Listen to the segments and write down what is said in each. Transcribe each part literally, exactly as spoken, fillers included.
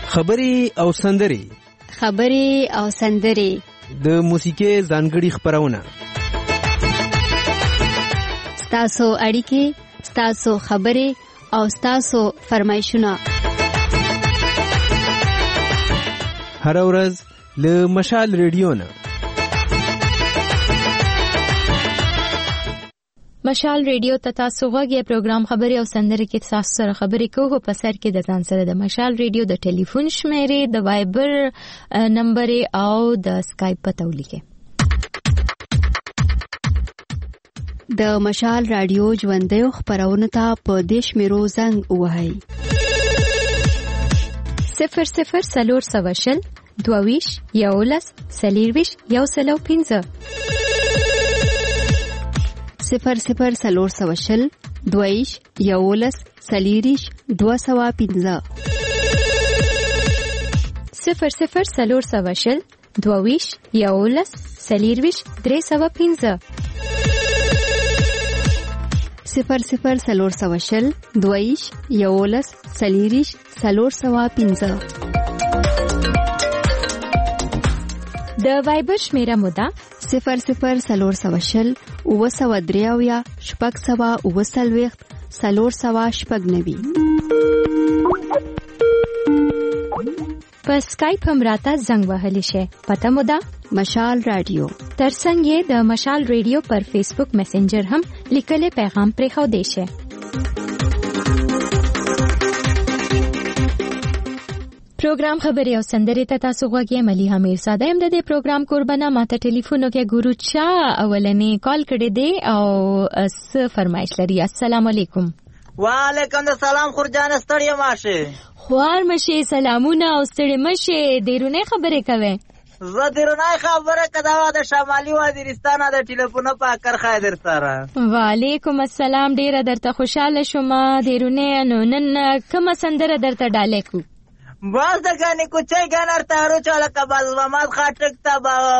خبري او سندري خبري او سندري د موسیقي ځانګړي خبرونه ستاسو اړیکې ستاسو خبري او ستاسو فرمایشونه هر ورځ له مشال ریډیو نه مشال ریډیو ته تاسو غوږی پروګرام خبري او سندري کې تاسو سره خبرې کوو په سر کې د ځان سره د مشال ریډیو د ټلیفون شمیرې د وایبر نمبر او د اسکایپ پته ولیکئ. د مشال رادیو ژوندۍ خبرونه ته په دیش میرو زنګ وهاي صفر صفر سلور سوشل دوویش یولس سلیرویش یو سلو پینزه صفر صفر سلور سوشل دویش یولس سلیریش دو سوا پینزه صفر صفر سلور سوشل دوویش یولس سلیرویش درې سوا پینزه صفر صفر سلور سوشل دویش یولس سلیریش سلور سوا پینزه د وایبر شمیره مودا صفر صفر سلور سوشل اوه سوا دریاویا شپږ سوا اوه سلویخت سلور سوا شپږ نوي. په اسکایپ هم راته زنګ وهلی شي. پته مودا مشال رادیو. ترڅنګ یې د مشال ریډیو پر فیسبوک میسنجر هم لیکلي پیغام پرې خو دی شي. پروګرام خبري او سندري ته تاسو غوږی ملي امیر ساده هم د دې پروګرام قربانه ماته ټلیفون کې ګورو چا اولنې کال کړې دی او اس فرمایش لري. السلام علیکم. وعلیکم السلام خورجان ستړی ماشه خوار مشه سلامونه او ستړی مشه ډیرونه خبرې کوي. زه ډیرونه خبره کدا د شمالي وزیرستان د ټلیفون په کار خاطر سره. وعلیکم السلام ډیره درته خوشاله شوم. ډیرونه نو نن کوم سندره درته ډالې کو باز د غنی کوچي ګنر تارو چاله کباز محمد خاطر ته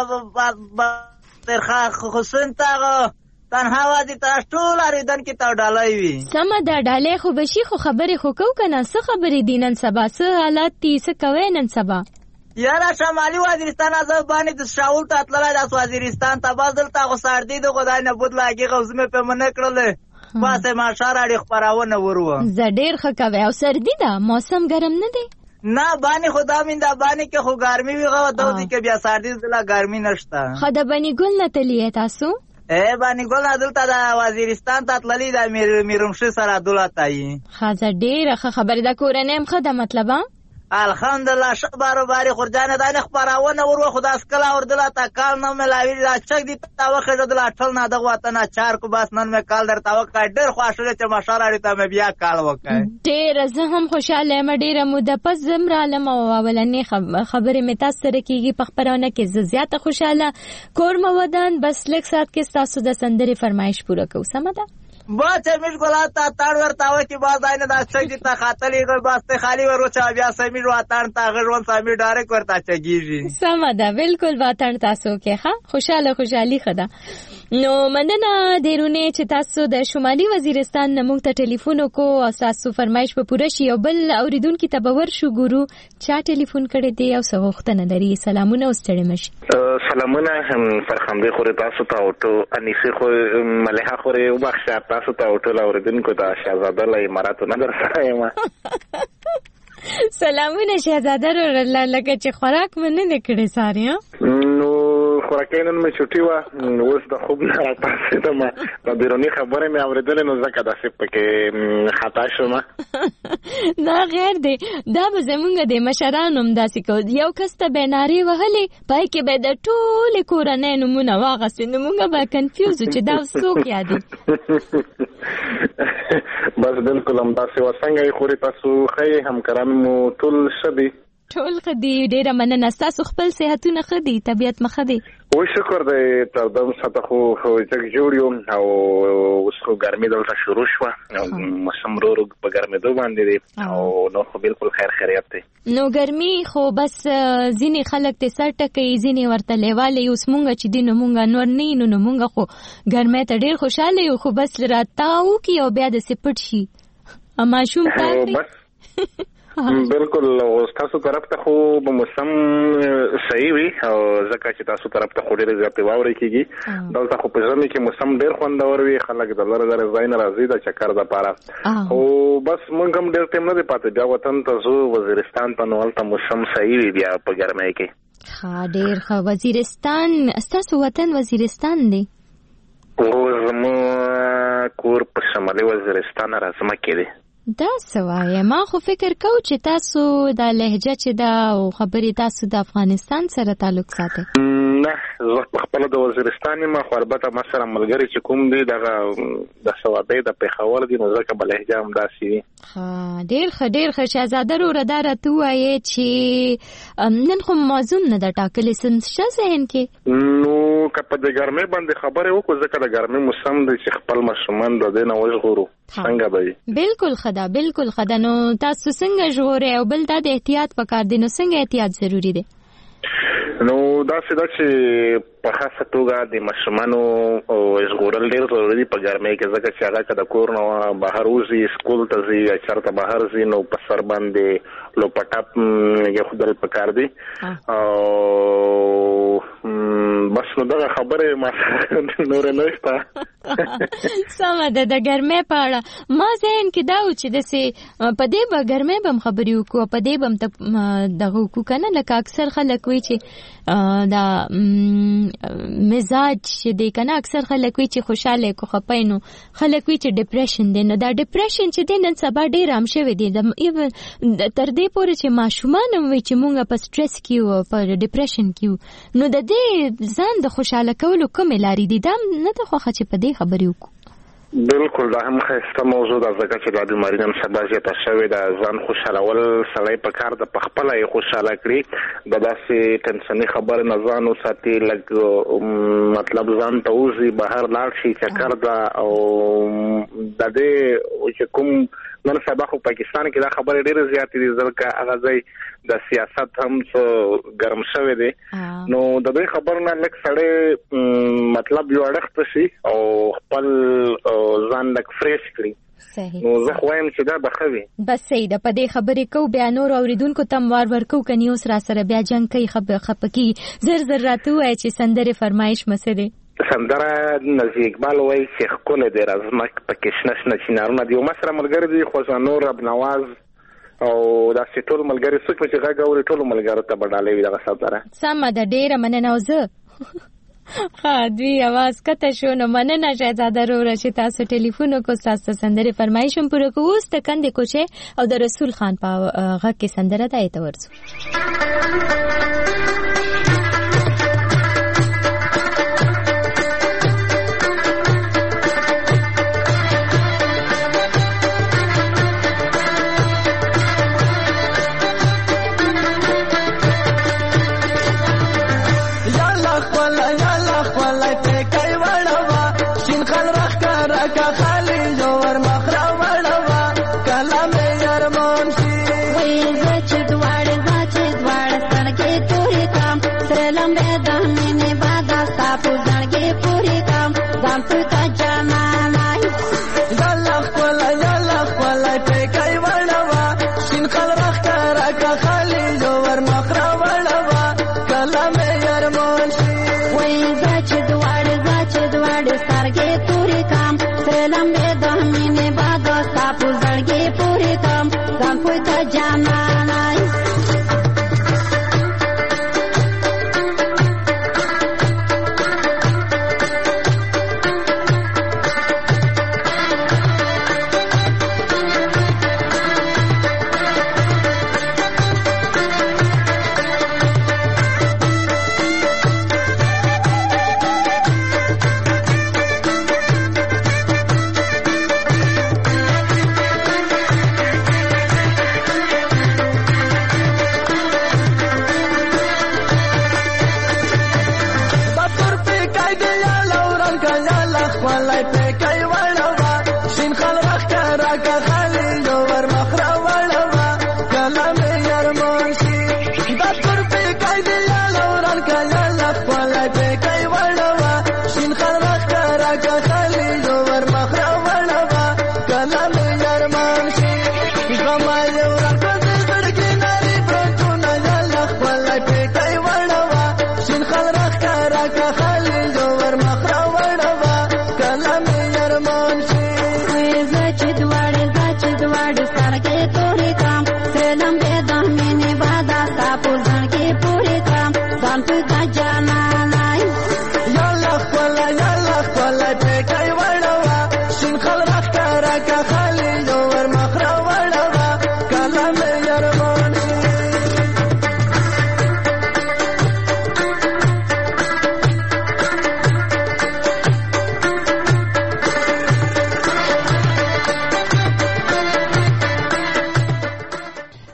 با تر حسین ته تنها وادي تاسو ټول اریدن کې تا ډالای وي. سم دا ډالې خو بشي خو خبرې خو کو کنه څه خبرې دینن سبا څه حالات دي څه کوي نن سبا. یاره شمالي وزیرستان از باندې د شاول ته تللای د وزیرستان ته باز دلته غو سردی د خدای نه بود لاګي غوزمه په من کړل واسه ما شاراړي خبرونه ورو ز ډیر ښه کوي او سردی دا موسم ګرم نه دی نه باندې خدا مینده باندې کې خو ګرمي ویغه دوی کې بیا سردی دلا ګرمي نشته. خدا باندې ګل نه تلیه تاسو اے باندې ګل دلته د وزیرستان ته تللی د میرمشي سره دولتای خاصه ډیره خبره د کورنیم خدای مطلب الحمدلله شبارو باری خورجانه دا نه خبرونه ورو خدا اسکلا اور دلا تا کال نو ملاوی را چک دي تا وخت دلا ټل نه دغه وطن چار کو بس نن مې کال درتا وکړ ډیر خوشاله چې ماشاءالله ته مې بیا کال وکړ ډیر زه هم خوشاله م ډیره موده پس زمرا لم او اولنې خبرې مې تاسو سره کیږي په خبرونه کې زیاته خوشاله کور مو ودان بس لک سات کې تاسو د سندري فرمایش پوره کو سمدا با چې مش ګلا تا تاړ ورتا و کې باز داینه دا چې تا خاطرې غو باسته خالی ورو چا بیا سمې رواتان تا غړون سمې ډایرک ورتا چګیږي. سمدا بالکل واتان تاسو کې ښه خوشاله خوشحالي خدا. نو مننه ډیرونه چې تاسو د شمالي وزیرستان نمو ته ټلیفون کو او تاسو فرمایش په پوره شي او بل اوریدونکو ته باور شو ګورو چا ټلیفون کړی دی او سوختنه لري. سلامونه او ستړي مشي. سلامونه فرخنده خوري تاسو ته او ته انیسه خو ملها خوري او بخښه تاسو ته او ټول اوریدونکو ته شهزاده له اماراتو نه درسره یم. سلامونه شهزاده لکه چې خوراک منه نکړې ساري نو خوراکینن مې چټي وا نو اوس د خوب نه راځي ته ما د بیرونی خبره مې اوریدل نو زکه داسې پکې خطا شوم. دا غیر دی دا به زمونږ د مشرانو هم داسې کو یو کس ته بناري وهلې پای کې به د ټول کورنۍ نمونه واغستې نو موږ به کنفیوز چې دا څوک یادي. بس بالکل هم داسې وسنګ خوري تاسو خې همکاران مو ټول شدي ټول خدي ډیره مننه تاسو خپل صحتونه خدي طبيعت مخدي و شکر دې تر دم ساته خو خو چې جوړیو او اوس خو ګرمي دلته شروع شو او موسم ورو په ګرمي دوه باندې دی او نو خو بالکل خیر خیریت دی. نو ګرمي خو بس ځینې خلک ته سر ټکي ځینې ورته لیواله اوس مونږ چې دینو مونږ نور نه نو مونږ خو ګرمه ته ډیر خوشاله یو خو بس راتاو کی او بیا د سپټ شي اما شوم تا بالکل تاسو طرف ته خو په موسم صحیح وي او ځکه چې تاسو طرف ته خو ډېرې زیاتې واورې کېږي دلته خو په ژمي کې موسم ډېر خوندور وي خلک د لرې لرې ځای نه راځي د چکر دپاره خو بس موږ هم ډېر ټایم نه دی پاتې بیا وطن ته ځو وزیرستان ته نو هلته موسم صحیح وي بیا په ګرمۍ کې ښه ډېر ښه وزیرستان ستاسو وطن وزیرستان دی او زموږ کور په شمالي وزیرستان رازمکې دی دا څه وایې ما خو فکر کو چې تاسو دا لهجه چې دا او خبرې تاسو د افغانستان سره تعلق ساتئ نه زه په خپله د وزیرستان یم خو البته ما سره ملګري چې کوم دي دغه د سوادۍ د پېښور دي نو ځکه به لهجه هم داسې وي ښه ډېر ښه ډېر ښه شهزاده وروره دا راته ووایې چې نن خو موضوع نه ده ټاکلې څه شته ذهن کې نو که په د ګرمۍ باندې خبرې وکړو ځکه د ګرمۍ موسم دی چې خپل ماشومان د دې نه وژغورو څنګه به وي بالکل ښه ده بالکل ښه ده نو تاسو څنګه ژغورئ او بل دا د احتیاط پکار دی نو څنګه احتیاط ضروري دی نو داسې ده چې په خاصه توګه د ماشومانو ژغورل ډېر ضروري دي په ګرمۍ کې ځکه چې هغه که د کور نه بهر وځي سکول ته ځي یا چېرته بهر ځي نو په سر باندې لوپټاپ ایښودل پکار دي او بس نو دغه خبرې ما نورې نه شته سمه ده د ګرمۍ په اړه ما ذهن کې دا و چې داسې په دې به ګرمۍ به هم خبرې وکړو په دې به هم دغه وکړو که نه لکه اکثر خلک وایي چې دا مزاج چې دی که نه اکثر خلک وایي چې خوشحاله کو خپه نو خلک وایي چې ډپریشن دی نو دا ډپریشن چې دی نن سبا ډېر عام شوی دی تر دې پورې چې ماشومان هم وایي چې مونږ په سټرس کې یو په ډپریشن کې یو نو د دې ځان د خوشحاله کولو کومې لارې دي دا نه ده خوښه چې په دې خبرې وکړو بالکل دا هم ښایسته موضوع ده ځکه چې دا بیماري نن سبا زیاته شوې ده ځان خوشحالول سړی په کار ده په خپله یې خوشحاله کړي د داسې ټنشني خبرې نه ځان وساتي لږ مطلب ځان ته وځي بهر لاړ شي چکر ده او د دې چې کوم نن سبا خو پاکستان کې دا خبرې ډېرې زیاتې دي ځکه هغه ځای د سیاست هم څه ګرم شوی دی نو د دې خبرو نه لږ سړی مطلب یو اړخته شي او خپل ځان لږ فریش کړي نو زه خو وایم چې دا به ښه وي بس صحیح ده په دې خبرې کوو بیا نورو اورېدونکو ته هم وار ورکوو که نه اوس را سره بیا جنګ کوي خفه کېږي زر زر راته ووایه چې سندرې فرمایش مه څه دی سندره نظیر اقبال وایي چې ښکلی دی رزمک پکې شنه شنه چنارونه دي یو ما سره ملګري دي خوځانور ربنواز او داسې ټول ملګري څوک چې غږ اوري ټولو ملګرو ته به ډالۍ وي دغه سندره سمه ده ډېره مننه او زه ښه دوی اواز کته شو نو مننه شهزاده وروره چې تاسو ټلیفون وکړو ستاسو سندرې فرمایش هم پوره کوو اوس د کندې کوچې او د رسول خان په غږ کې سندره ده یې ته ورځو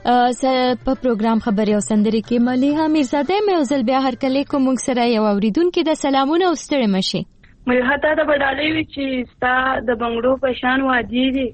په پروګرام خبرې او سندرې کې مليحه میرزاده مې وزل بیا هر کله کوم موږ سره یو اوریدونکو د سلامونه او ستړي مشي مليحه ته د بدالې وی چې ستا د بنگړو په شان وادي دي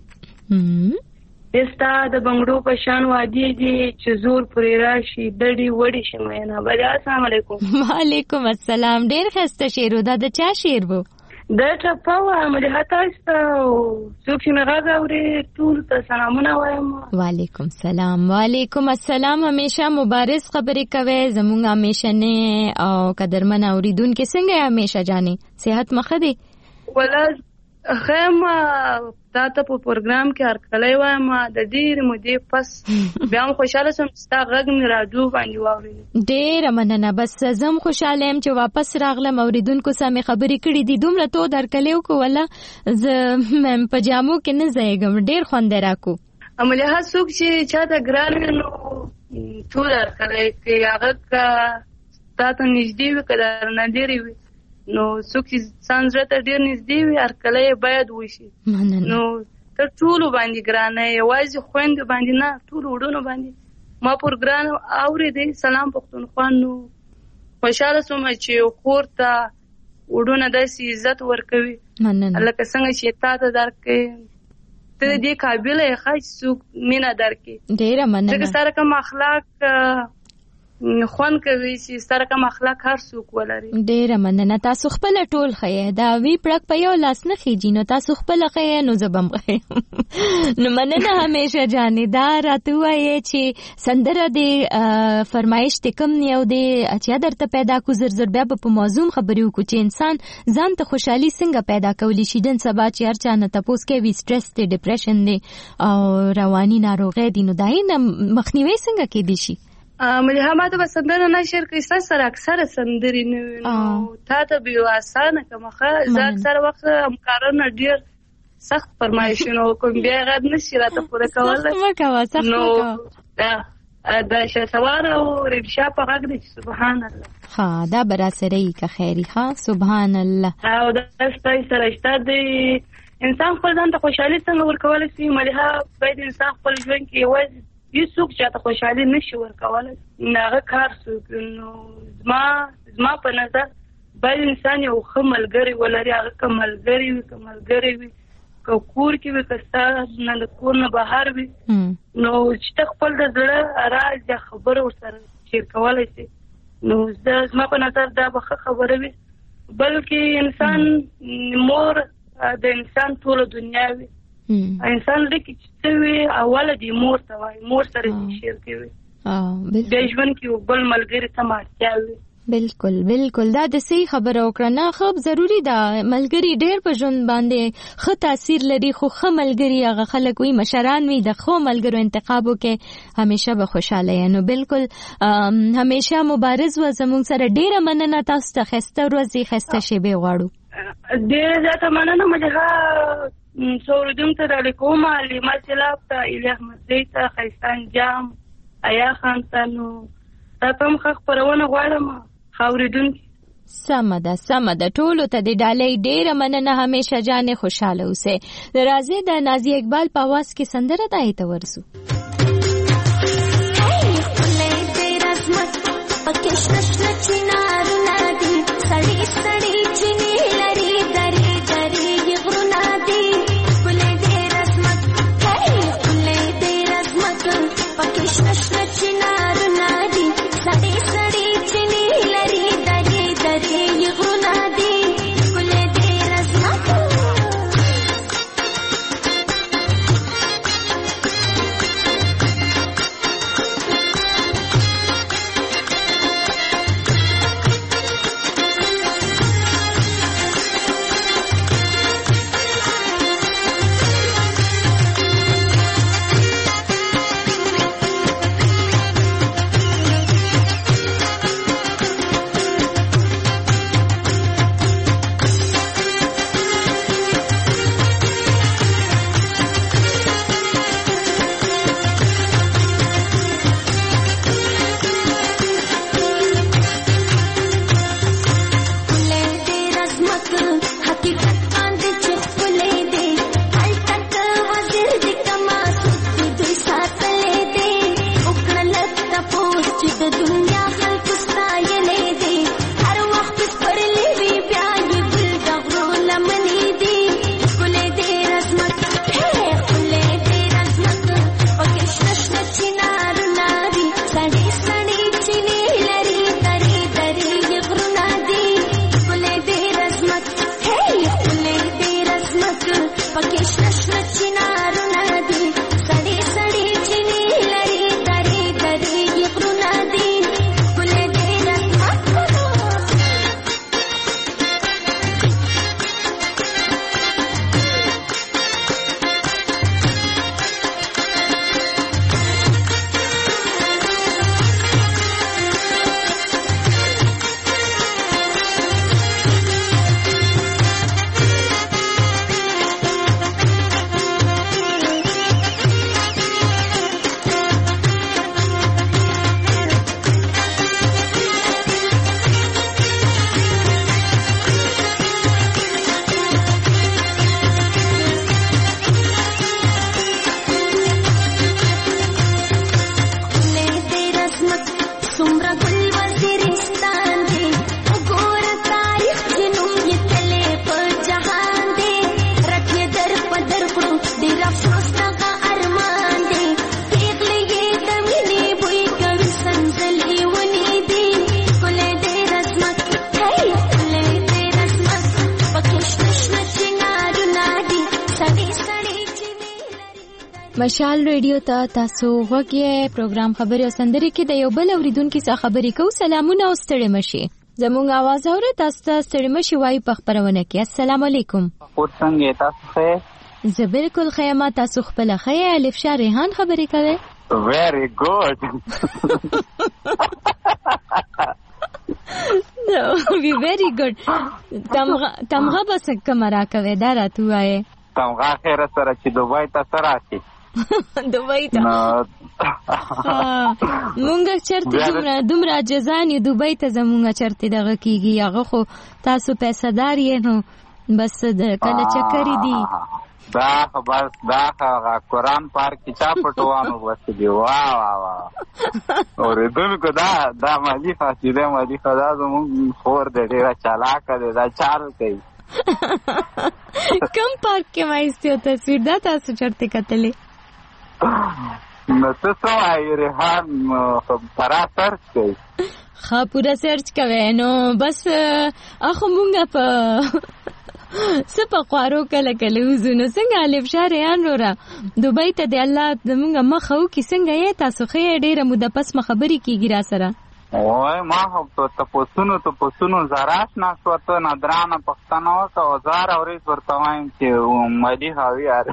ستا د بنگړو په شان وادي دي چې زور پرې راشي دړي وړي شمه نه بیا السلام علیکم وعلیکم السلام ډیر خسته شعر دا د چا شعر وو د ټپاوه مليحه تاسو څوک چې مغاز اوري ټول ته سلامونه وایم وعلیکم السلام وعلیکم السلام همیشه مبارز خبرې کوي زموږ همیشه نه او قدرمن اوریدونکو څنګه همیشه جاني صحت مخه دي ولا خیمه تا ته په پروګرام کې هر کله وایم د ډېر مودې پس بیا هم خوشاله سم ستا غږ مې راډیو باندې واورېد ډېره مننه بس زم خوشاله يم چې واپس راغلم اوریدونکو سره خبرې کړې دي دومره تو در کلیو کو ولا ز مم پجامو کې نه ځایګم ډېر خوند راکو عمله څوک چې چاته ګران نو ټول در کله کې هغه کا تاسو نږدې وکړه نه ډېری نو څوک چې څنګه ته ډېر نږدې وي هر کله باید وشي نو تر ټول باندې ګرانه یوازې خويند باندې نه ټول وډونو باندې ما پروګرام اورېدې سلام پښتونخوا نو خوشاله سوم چې خور ته وډونه د عزت ورکوي الله که څنګه چې تا ته درکې ته دې قابل یې خاص څوک مینا درکې ډېر مننه چې سره کوم اخلاق خوان کوي چې سره کوم اخلاق هر څوک ولري ډېر مننه تاسو خپل ټول خې دا وی پړک په یو لاس نه خېجی نو تاسو خپل خې نو زبم خې نو مننه همیشه جانې دا راته وایي چې سندره دې فرمایش تکم نیو دې چې درته پیدا کو زر زر بیا په موضوع خبرې وکړو چې انسان ځان ته خوشحالي څنګه پیدا کولی شي دن سبا چې هر چا نه تاسو کې وی سټرس ته ډیپریشن دی او رواني ناروغي دي نو دای نه مخنیوي څنګه کې دي شي مليحه ماته به سندره نشر کوي سره اکثره سندري نو تا ته به آسانه کومه زه اکثر وخت همکارانو ډیر سخت فرمایشونه کوم بیا غد نشي راته پوره کول نو دا د شسوار او ربشا په غږ دي سبحان الله ها دا برا سره یې که خیری ها سبحان الله او دا ستای سره شته دی انسان خپل ځان ته خوشحالي څنګه ورکول شي مليحه باید انسان خپل ژوند کې یوازې یو څوک چې ته خوشحالي نشي ورکولای هغه کار څوک نو زما زما په نظر بل انسان یو خملګری ولري هغه کملګری وي کملګری وي کور کې وي کستا نه د کور نه بهر وي نو چې خپل د زړه راز یا خبره ورسره شیر کولای شي نو زما په نظر دا به خبره وي بلکې انسان مور د انسان ټول دنیا وي انسان لکه چې وي اوله دی مور ته وای مور سره شیر کوي اه د ژوند کې بل ملګری ته مارچا وي بالکل بالکل دا د صحیح خبره وکړه نه خو ضروری ده ملګری ډېر په ژوند باندې ښه تاثیر لري خو ښه ملګری هغه خلک وي مشران وي د ښو ملګرو انتخاب وکړي همیشه به خوشاله یې نو بالکل همیشه مبارز و زموږ سره ډېره مننه تاسو ته ښایسته ورځې ښایسته شېبې غواړو ډېره زیاته مننه مليحه سوردونکو ته علیکم علیما سلام ته الیه مسجد ته خیستان جام ایا خان ته نو تاسو هم خبرونه غواړم خاوریدونکو سمه ده سمه ده ټولو ته د ډالۍ ډېره مننه همیشه جانې خوشاله اوسئ راځئ د نازیه اقبال په اواز کې سندره دای ته ورسو مشال ریډیو ته تاسو وګورئ پروګرام خبري او سندري کې د یو بل اوریدونکو سره خبرې کوو. سلامونه او ستړي مشي. زموږ आवाज اورئ تاسو ته ستړي مشي وایي په خبرونه کې. السلام علیکم. او څنګه تاسو ښه؟ زه بالکل ښه یم. تاسو خپل ښه یې؟ الف شاه ریحان خبرې کوي. Very good. No, we very good. تمغه تمغه بس کمرا کوي دا راته وایي. تمغه خیر سره چې دوبای ته سره شي. دوبای ته. مونږ چرته دومره دومره جزان یو دوبای ته زمونږ چرته دغه کیږي. هغه خو تاسو پیسې دار یې نو بس کله چکرې دي. دا بس دا قرآن پاک کې چا پټوانو واسه دی. واه واه واه. اوریدونکو دا دا ماجی فاسیده ماجی خدا زموږ خور دې ډیره چالاکه ده. دا چار کوي. کم پارک کې مایستیو تصویر دا تاسو چرته کتلې؟ نو څه وایي ریحان پرا سرچ کوي. ښه پورا سرچ کوي نو بس اخو مونږه په سپا خوارو کله کله وزونو. څنګه الف شاه ریحان رورا دوبۍ ته د الله زمونږ مخه وکړي. څنګه یې تاسو ښه ډېره موده پس خبرې کېږي را سره؟ وای ما هم تپوسونو تپوسونو زراش نه شو ته نادرانه پښتنه وکړه او زار اورېد ورته وایم چې ملي هاوی یار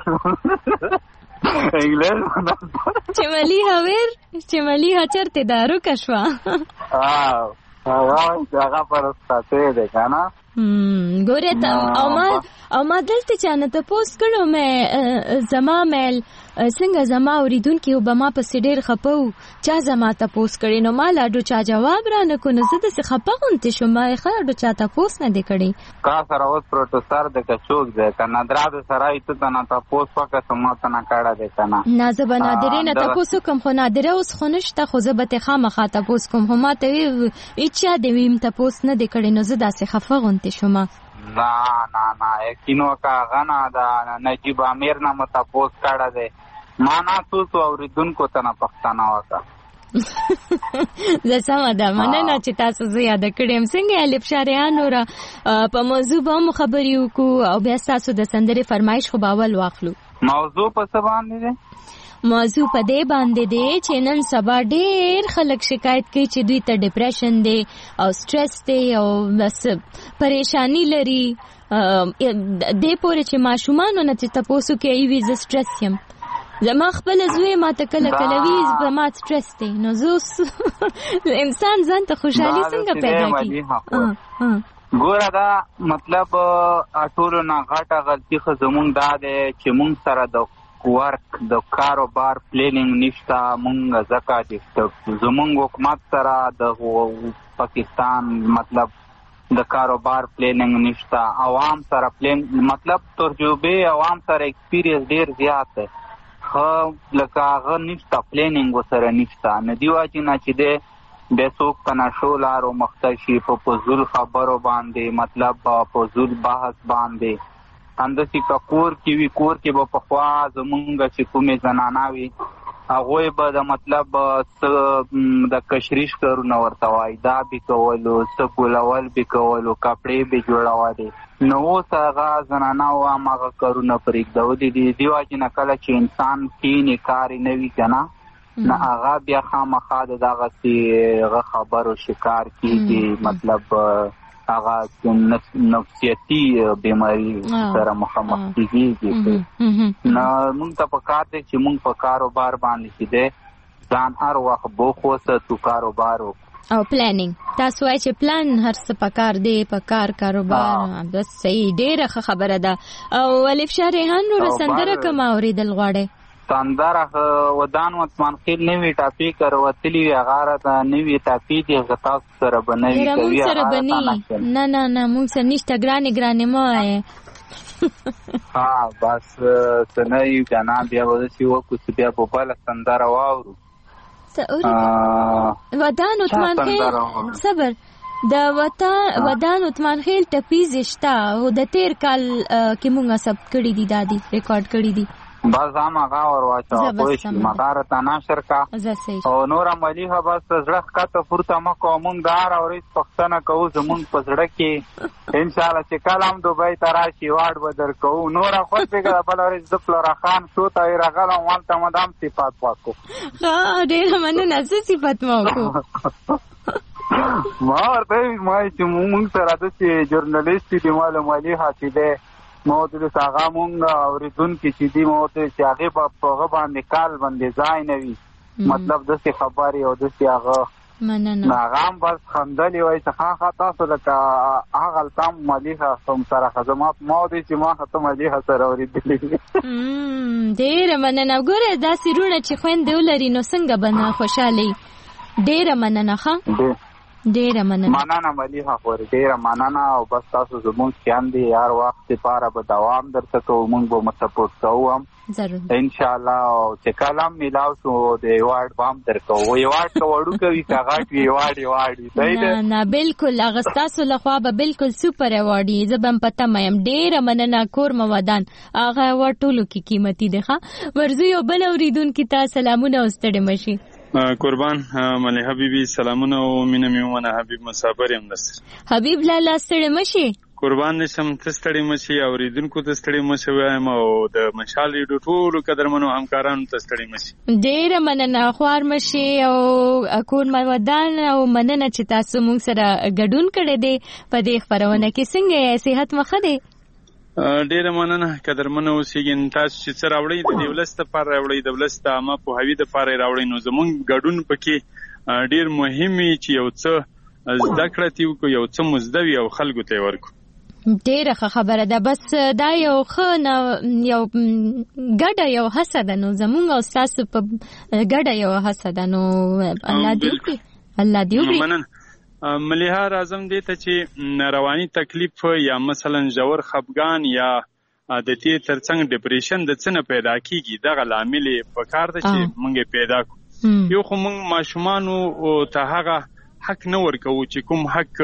انګلیس چې ملي هاویر چې ملي ها چرته دارو کشوا. اه هغه هغه پرسته ده کنه. ګوره ته او ما او ما دلته چانه ته پوسټ کړو مې زما میل څنګه زما اوریدونکو به ما په سډیر خپو چا زما ته پوسټ کړي نو ما لاډو چا جواب را نه کو. نو زه د څه خپه غونته شوم. ما خاډو چا ته پوسټ نه دی کړي. کا سره اوس پروتستر د کڅوک ده کنه دراد سره ایت ته نه ته پوسټ وکړه سم ته نه کاړه ده کنه. نه زه به نادرې نه ته پوسټ کوم خو نادره اوس خو نشته. خو زه به ته خامخا ته پوسټ کوم. هم ته اچا دی ویم ته پوسټ نه دی کړي. نو زه داسې خفه غونته شوم. نه نه نه یقینو کا غنا دا نجیب امیر نه متا پوسټ کاړه ده. ما نه تاسو اوریدونکو ته نه پښتنه وکړه. زه سم ده مننه چې تاسو زه یاد کړم. څنګه الف شاه ریحان نورا په موضوع به مو خبرې وکړو او بیا تاسو د سندرې فرمایش خو باول واخلو. موضوع په څه باندې ده؟ موضوع په دې باندې دی چې نن سبا ډېر خلک شکایت کوي چې دوی ته ډیپریشن دی او سټرس دی او بس پریشانی لري. دې پورې چې ماشومانو نه چې تاسو کې ایوي ز سټرس یم. زما خپل زوی ما ته کله کله وی به ما سټرس دی. نو زه انسان ځان ته خوشحالي څنګه پیدا کړي؟ ګوره دا مطلب ټولو نه غټه غلطي خو زمونږ دا دی چې مونږ سره د ورک د کاروبار پلانینګ نشته. مونږ ځکه چې زمونږ حکومت سره د پاکستان مطلب د کاروبار پلانینګ نشته. عوام سره پلان مطلب تجربه عوام سره ایکسپیرینس ډیر زیات دی. خو لکه هغه نشته پلانینګ وسره نشته. نه دی واجب نه چې دی به څوک په نشو لارو مخته شي په فضول خبرو باندې مطلب په فضول بحث باندې. همداسې که کور کې وي کور کې به پخوا زمونږ چې کومې زنانه وي هغوی به د مطلب څه د کشریش کارونه ورته وایي. دا به کولو څه ګولول به کولو کپړې به جوړولې. نو اوس هغه زنانه او هماغه کارونه پرېږدولي دي. دې وجې نه کله چې انسان کینې کار یې نه وي که نه نه هغه بیا خامخا د دغسې هغه خبرو شکار کېږي. مطلب هغه نفسیتي بیماري سره مخامخ کېږي. نو موږ ته پکار دی چې موږ په کاروبار باندې چې دی ځان هر وخت بوخ وساتو کاروبار وکړو او پلانینګ. تاسو وایئ چې پلان هر څه پکار دی په کار کاروبار. بس صحیح ډېره ښه خبره ده. او الف شاه ریحان نوره سندره کومه اورېدل غواړئ؟ سندره ودان عثمان خیل نوې ټاپي کروتلی وی هغه راته نوې ټاپي دي غتاس سره بنوي کوي. سره بني نه نه نه موږ سره نشته. ګرانې ګرانې مو وایې. ها بس څنګه یو کنه بیا ودسي وکړو چې بیا په بل سندره واورو. ودان عثمان خیل صبر د ودان عثمان خیل ټپي زشتا او د تیر کال کې موږ ثبت کړی دي دادی ریکارډ کړی دي. بس هم هغه ور واچوه پوه شي مدار ته نشر کا او نور ملیحه بس زړه ښکته پورته مه کوه. مونږ د هر ورځ پوښتنه کوو زمونږ په زړه کې انشاءالله چې کله هم دوبۍ ته راشي واډ به در کوو. نوره خوښ پرېږده بله ورځ زه پلاره خان شو ته یې راغلم هلته مو دام صفات پاکو. ډېره مننه. څه صفت مو وکړو؟ ما ورته ما چې مونږ سره داسې جورنالیست دي مال ملیحه چې دی ما ورته داسې هغه مونږ اورېدونکي چې دي ما ورته چې هغې به په هغه باندې کال باندې ځای نه وي مطلب داسې خبرې او داسې هغه مننه. هغه هم بس خندلې وایي چې ښه ښه تاسو لکه هغلته هم ملیحه هم سره ښه زما ما ودې چې ما ښه ته ملیحه سره اورېدلې. ډېره مننه. ګوره داسې وروڼه چې خویندې ولري نو څنګه به نه خوشحالي. ډېره مننه. ښه ډېره مننه. مننه ملیحه خورې ډېره مننه. او بس تاسو زمونږ شیان دي هر وخت لپاره به دوام درته کوو مونږ به مو سپورټ کوو هم انشاءالله. او چې کله هم میلاو شو د ایوارډ به هم در کوو. ایوارډ که وړوکه وي که غټ وي ایوارډ ایوارډ وي. صحیح ده؟ نه بلکل هغه ستاسو لخوا به بلکل سوپر ایوارډ وي. زه به هم په تمه یم. ډېره مننه. کور مو ودان. هغه ایوارډ ټولو کې قیمتي دی. ښه ورځو یو بل اورېدونکي ته سلامونه او ستړي مه شي. قربان ملیحه بیبي سلامونه او مینه مې ومنه. حبیب مسافر یم درسره. حبیب لالا ستړي مه شي. قربان دې شم ته ستړي مه شي. اورېدونکو ته ستړي مه شي وایم او د مشال ریډیو ټولو قدرمنو همکارانو ته ستړي مه شي. ډېره مننه. خوار مه شي او کور مو ودان او مننه چې تاسو موږ سره ګډون کړی دی په دې خپرونه کې. څنګه یې صحت مو ښه دی؟ ډېره مننه. قدرمنه اوسېږئ. تاسو چې څه راوړئ د دې ولس دپاره راوړئ د ولس د عامه پوهاوي دپاره یې راوړئ. نو زمونږ ګډون پکې ډېر مهم وي چې یو څه زده کړه ترې وکړو یو څه مو زده وي او خلکو ته یې ورکړو. ډېره ښه خبره ده. بس دا یو ښه یو ګډه یو هڅه ده. نو زمونږ او ستاسو په ګډه یو هڅه ده. نو الله دې وکړي. الله دې وکړي. مننه. ملیحه راځم دې ته چې رواني تکلیف یا مثلا ژور خفګان یا د دې ترڅنګ ډپریشن د څه نه پیدا کیږي دغه لامل په کار ده چې موږ پیدا کړو. یو خو موږ ماشومانو ته هغه حق نه ورکوو چې کوم حق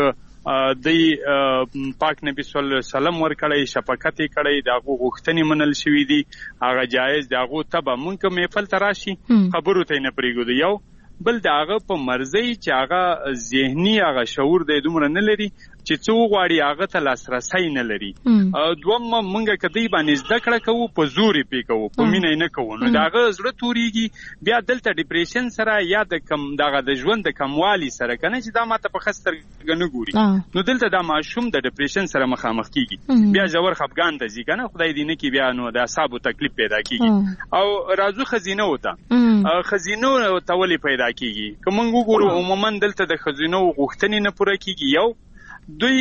د پاک نبی صلی الله علیه وسلم ورکړی شفقت یې کړی د هغو غوښتنې منل شوي دي هغه جایز د هغو تبه موږ که محفل ته راشي خبرو ته یې نه پرېږدو. یو بل د هغه په مرزۍ چې هغه ذهني هغه شعور دی دومره نه لري چې څه وغواړي هغه ته لاسرسی نه لري. دوم موږ که دوی باندې زده کړه کوو په زور یې پې کوو په مینه یې نه کوو نو د هغه زړه تورېږي. بیا دلته ډپریشن سره یا د کم دغه د ژوند د کموالي سره که نه چې دا ماته په ښه سترګه نه ګوري نو دلته دا ماشوم د ډپریشن سره مخامخ کېږي. بیا ژور خفګان ته ځي که نه خدای دې نه کړي بیا نو د اعصابو تکلیف پیدا کېږي. او راځو خزینو ته. خزینو ته ولې پیدا کېږي؟ که موږ وګورو عموما دلته د خزینو غوښتنې نه پوره کېږي. یو دوی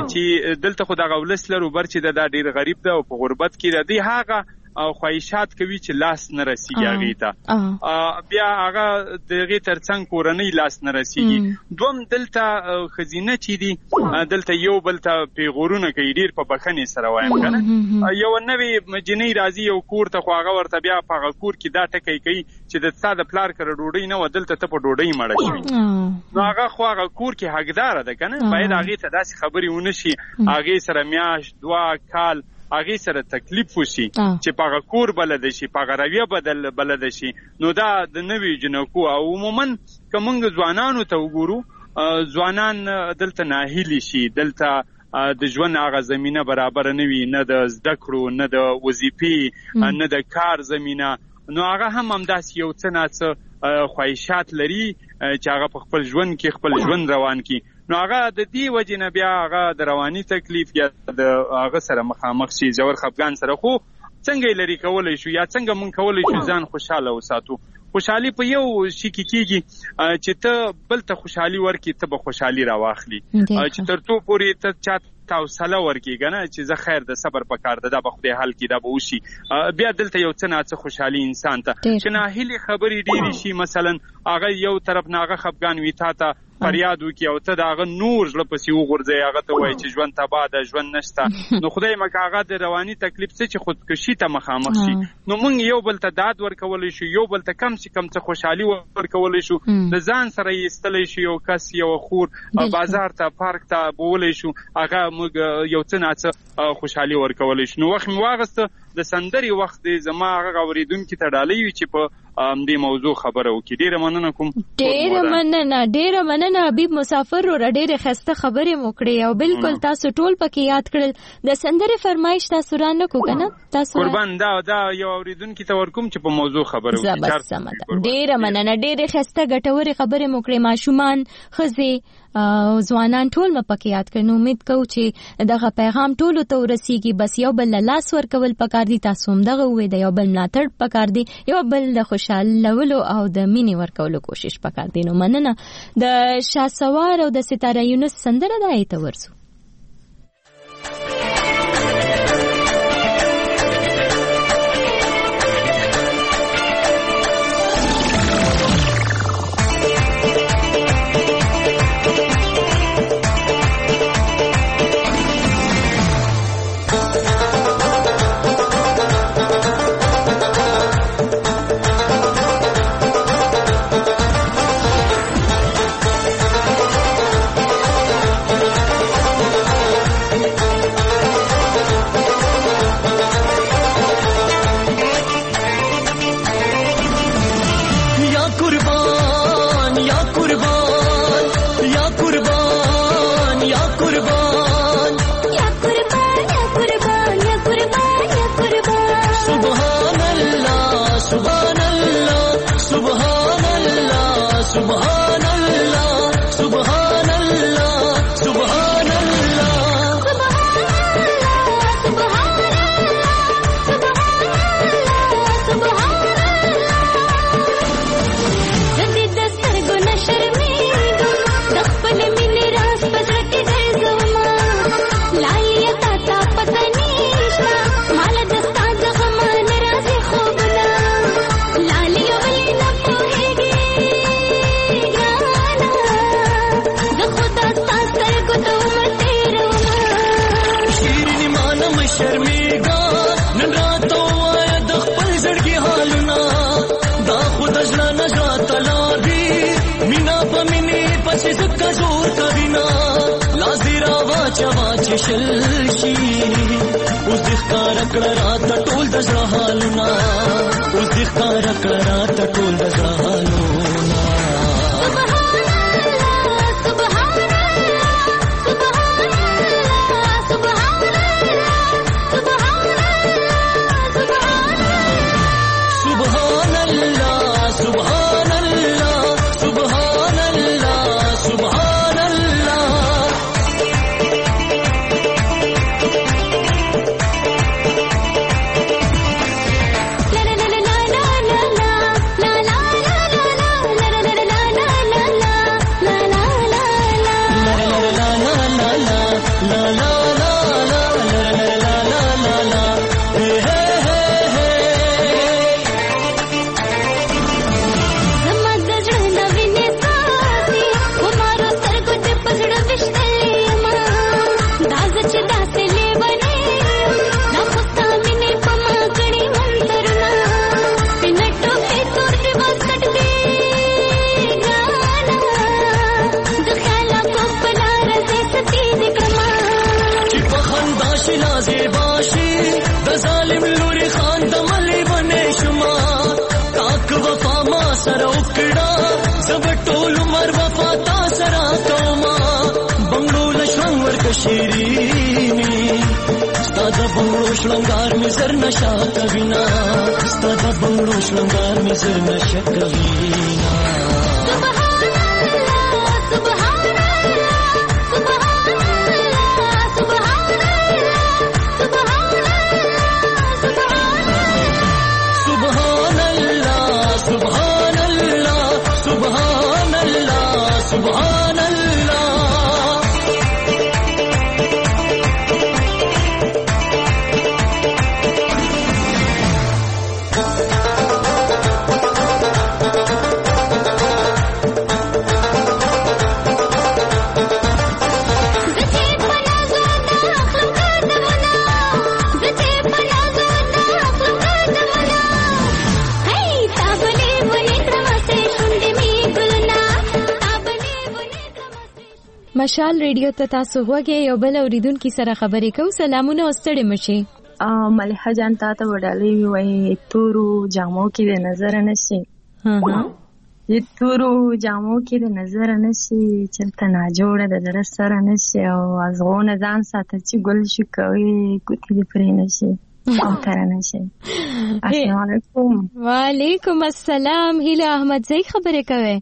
چې دلته خو دغه ولس لرو بر چې دا ډېر غریب ده او په غربت کې ده دوی هغه خواهشات کوي چې لاس نه رسیږي هغې ته. بیا هغه د هغې ترڅنګ کورنۍ لاس نه رسیږي. دوم دلته ښځینه چې دي دلته یو بل ته پیغورونه کوي ډېر په بښنې سره وایم که نه. یو نوې جنۍ راځي یو کور ته خو هغه ورته بیا په هغه کور کې دا ټکی کوي چې د ستا د پلار کره ډوډۍ نه وه دلته ته په ډوډۍ مړه شوي. نو هغه خو هغه کور کې حقداره ده که نه باید هغې ته داسې خبرې ونه شي هغې سره میاشت دوه کال هغې سره تکلیف وشي چې په هغه کور بلده شي په هغه رویه بدل بلده شي. نو دا د نوي جنکو او عموما که موږ ځوانانو ته وګورو ځوانان دلته ناهیلي شي دلته د ژوند هغه زمینه برابره نه وي نه د زده کړو نه د وظیفې نه د کار زمینه. نو هغه هم همداسې یو څه ناڅه خواهشات لري چې هغه په خپل ژوند کې خپل ژوند روان کړي. نو هغه د دې وجې نه بیا هغه د رواني تکلیف یا د هغه سره مخامخ شي ژور خفګان سره. خو څنګه یې لرې کولی شو یا څنګه موږ کولی شو ځان خوشحاله وساتو؟ خوشحالي په یو شي کې کېږي چې ته بل ته خوشحالي ورکړي ته به خوشحالي راواخلي چې تر څو پورې ته چا ته حوصله ورکړي که نه چې زه خیر د صبر په کار ده دا به خدای حل کړي دا به وشي. بیا دلته یو څه ناڅه خوشحالي انسان ته چې ناهیلې خبرې ډېرې شي مثلا هغه یو طرف نه هغه خفګان وي تا ته فریاد وکړي او ته د هغه نور زړه پسې وغورځوې هغه ته وایي چې ژوند تباه ده ژوند نشته. نو خدای مکه هغه د رواني تکلیف څه چې خودکشي ته مخامخ شي نو موږ یو بل ته داد ورکولی شو یو بل ته کم چې کم څه خوشحالي ورکولی شو د ځان سره یې ایستلی شو یو کس یو خور بازار ته پارک ته بولی شو هغه موږ یو څه ناڅه خوشحالي ورکولی شو. نو وخت مې واغسته د سندري وخت دی زما هغه اوریدونکو ته ډالۍ وي چې په دې موضوع خبره وکړي. ډیره مننه کوم. ډیره مننه ډیره مننه حبیب مسافر ور ډیره خسته خبره مو کړې او بالکل تاسو ټول پکې یاد کړل. د سندري فرمایش تاسو را نه کو کنه تاسو قربان دا دا یو اوریدونکو ته ورکوم چې په موضوع خبره وکړي. ډیره مننه ډیره خسته ګټوره خبره مو کړې. ماشومان خزي او ځوانان ټول م پکې یاد کړو. امید کوم چې دغه پیغام ټول ته ورسیږي. بس یو بل لاس ورکول پکار دي. تاسو هم دغه وې د یو بل ملاتړ پکار دي. یو بل د خوشالولو او د مینې ورکولو کوشش پکار دي. نو مننه. د شاسوار او د ستاره یونس سندره د ایت ورسو. شلشي اوس د ښکار کړه راته ټول د زړه حالونه اوس د ښکار کړه راته ټول د زړه حالونه. شلنگار میں زر نشا کبینا ستادا بنگلو شلنگار میں زر نشا کبینا. مشال ریډیو ته تاسو وګورئ. یو بل اوریدونکو سره خبرې کوو. سلامونه او ستړي مشي. ملحه جان تا ته وډالې وای تورو جامو کې د نظر نشي ی تورو جامو کې د نظر نشي چرته نا جوړه د در سره نشي او ازغونه ځان ساته چې ګل شي کوي کوتي دې پرې نشي او تر نشي. السلام علیکم. وعلیکم السلام. هیله احمد زئی خبرې کوي؟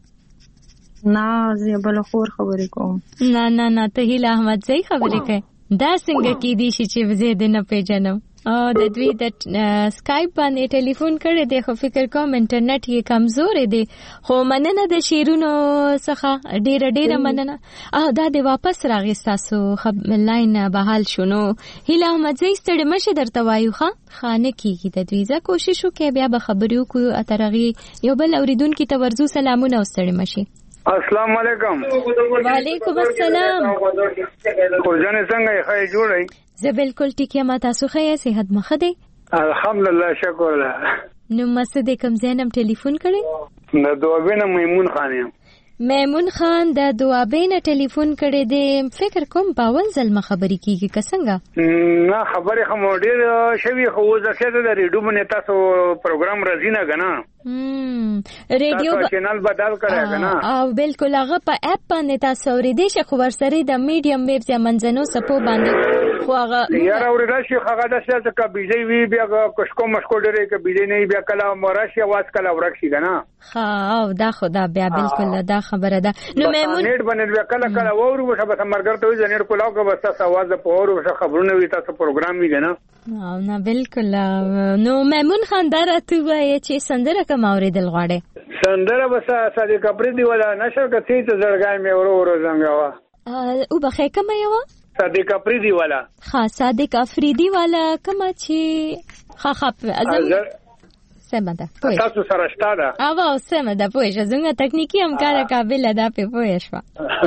نه زه بل خور خبرې کوم. نه نه نه ته هیله احمد زئی خبرې کوي. دا څنګه کې دي چې زه دې نه پیژنم؟ او د دوی د سکایپ باندې ټلیفون کړی دی خو فکر کوم انټرنیټ یې کمزور دی. خو مننه د شیرونو څخه ډیره ډیره مننه. او دا د واپس راغی تاسو لاین بحال شونو. هیله احمد زئی ستړي مشه درته وایو ښه خانه کیږي د دوی ځکه کوشش وکړئ بیا به خبرې وکړو اترغي یو بل اوریدونکو ته ورزو سلامونه واستړي مشي. السلام علیکم. وعلیکم السلام. خورجانې څنګه یې ښه جوړئ؟ زه بالکل ټیک یم. تاسو ښه یاست؟ صحت مخه دی؟ الحمدلله شکر الله. نو مسه د کوم ځای نه ټلیفون کړی؟ د دوابې نه میمون خان یم. میمون خان د دوابې نه ټلیفون کړی دی. فکر کوم په اول ځل ما خبرې کیږي که څنګه؟ نه خبرې خو مو ډېر شوي خو اوس ځکه د ریډیو باندې تاسو پروګرام راځي نه که نه ریډیو چینل بدل کړی که نه او بالکل هغه په اپ باندې تاسو اورېدی شئ خو ورسره د میډیم ویبز یا منځنو څپو باندې خو هغه یاره اورېدای شي هغه داسې چې که بیزۍ وي بیا کشکو مشکو ډېرې که بیزۍ نه وي بیا کله راشي اواز کله ورک شي که نه ښه او دا خو دا بیا بالکل دا خبره ده. نو میمون نیټ باندې بیا کله کله واورو بشه بس ملګري ته وایي د نیټ کلاو که بس تاسو اواز د په واورو بشه خبرونه وي تاسو پروګرام وي که نه. او نه بالکل. نو میمون خان دا راته ووایه چې سندره کوم اورېدل غواړې؟ سندره بس صادق افریدي والا نشر که څه ته زړګی مې ورو ورو زنګوه. وبخښئ کومه یوه؟ صادق افریدي والا. ښه صادق افریدي والا کومه چې ښه ښه سمه ده تاسو سره شته ده. او سمه ده پوه شه زموږ تکنیکي همکاره قابله ده پې پوه شوه.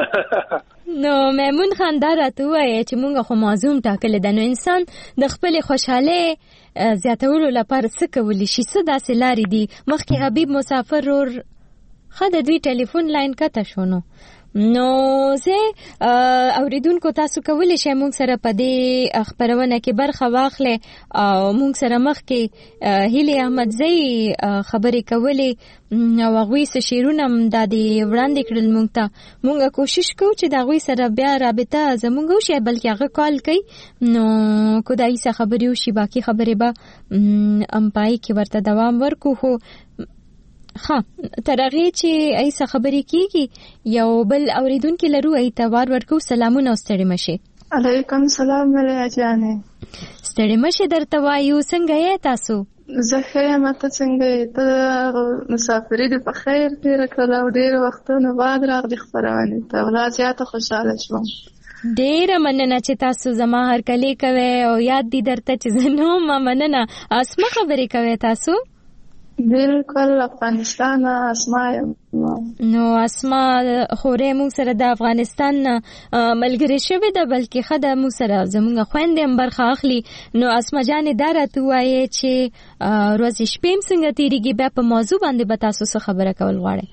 نو میمون خان دا راته ووایه چې مونږ خو معزوم ټاکلی ده نو انسان د خپلې خوشحالۍ زیاتولو لپاره څه کولی شي څه داسې لارې دي. مخکې حبیب مسافر رور ښه د دوی ټلیفون لاین کته شو نو نو زه اوریدونکو تاسو کولی شئ مونږ سره په دې خپرونه کې برخه واخلئ او مونږ سره مخکې هیلې احمدزۍ خبرې کولې او هغوی څه شعرونه هم دا دې وړاندې کړل مونږ ته. مونږ کوشش کوو چې د هغوی سره بیا رابطه زمونږ وشي بلکې هغه کال کوي نو کو د هغوی څه خبرې وشي باقي خبرې به هم پای کې ورته دوام ورکو. خو ها تر هغې چې ایسه خبرې کیږي یو بل اوریدونکي لرو ای ته وار ورکو. سلامونه او ستړي مشي. علیکم سلام ملیا جانې. ستړي مشي درته وایو. څنګه یې تاسو؟ زه ښه یم. ته څنګه یې؟ ته مسافري دې په خیر تېره کړله او ډېر وختونه بعد راغلې خپرونې ته لا زیاته خوشحاله شوم. ډېره مننه چې تاسو زما هرکلی کوئ او یاد دي درته چې زه نه وم. مننه. اسمه خبرې کوئ تاسو؟ بالکل افغانستان اسما یم. نو اسما خورې مونږ سره د افغانستان ملګرې شوې ده بلکې ښه ده مونږ سره زمونږ خویندې هم برخه اخلي. نو اسما جانې دا راته ووایې چې ورځې شپې هم څنګه تېرېږي بیا په موضوع باندې به تاسو څه خبره کول غواړئ؟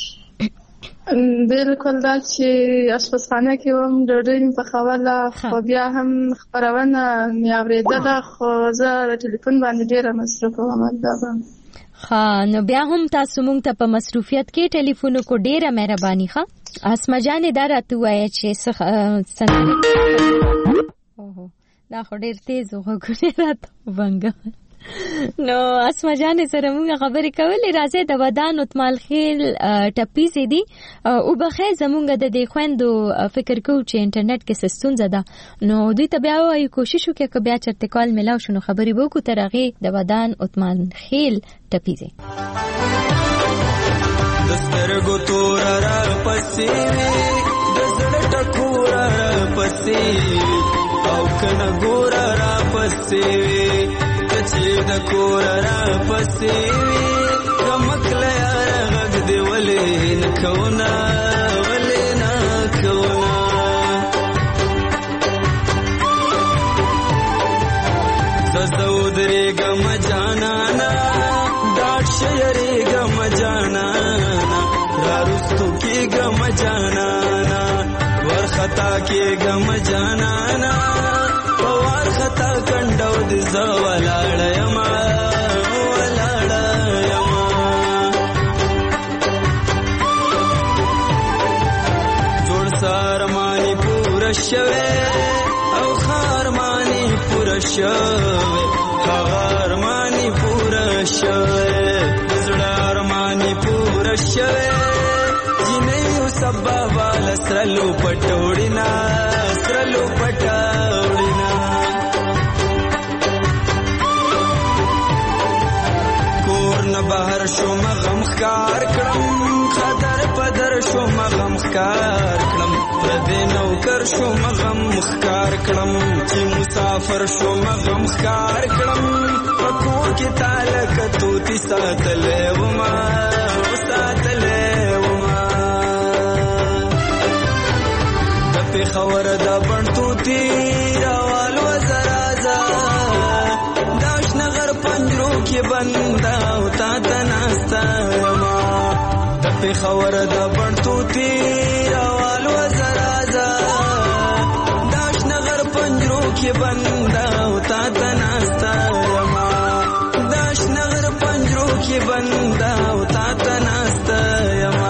بالکل دا چې اشپزخانه کې وم ډوډۍ مې پخوله خو بیا هم خپرونه مې اورېدله خو زه د ټلیفون باندې ډېره مصروفه وم. دا به ښه نو بیا هم تاسو مونږ ته په مصروفیت کې ټلیفون وکړو. ډېره مهرباني. ښه اسما جانې دا راته ووایه چې څه دا خو ډېر تیز و غوږونه راته وبنګول. نو اسما جانې سره مونږ خبرې کولې. راځئ د ودان اتمال خیل ټپیزې دي وبخئ زمونږ د دې خویندو فکر کوو چې انټرنیټ کې څه ستونزه ده نو دوی ته بیا ووایو کوشش وکړئ که بیا چېرته کال میلاو شو نو خبرې به وکړو تر هغې د ودان اتمال خیل ټپیزې. د سترګو توره راپسې وي د زړه ټکوره راپسې او کنه ګوره راپسې وي چې د کور را پسې وي غمکله یاره غږ دې ولې نه کوونه ولې نه کوونه زه زه ودرېږم جانانه ډاډ شه یارېږم جانانه رارستو کېږم جانانه ورخطا کېږم جانانه په وارخطا کنډو د زه ولاړه یما ولاړه یما جوړ سارمانی پورا شوه او خارمانی پورا شوه خارمانی پورا شوه زړه ارمانی پورا شوه جنې سبا وال سرلو پټوړینا سرلو پټوړینا کور نه بهر شو مغم خار کړم خطر پدر شو مغم خار کړم پردې نوکر شو مغم خار کړم چې مسافر شو مغم خار کړم پکور کې تعلق توتی ساتلې وما ساتلې وما د پیښور د بڼتو تیروال وزرازا داش نغر پنجرو کې بندا او تا تناستا ما د پیښور د بڼتو تیروال وزرازا داش نغر پنجرو کې بندا او تا تناستا ما داش نغر پنجرو کې بندا او تا تناستا ما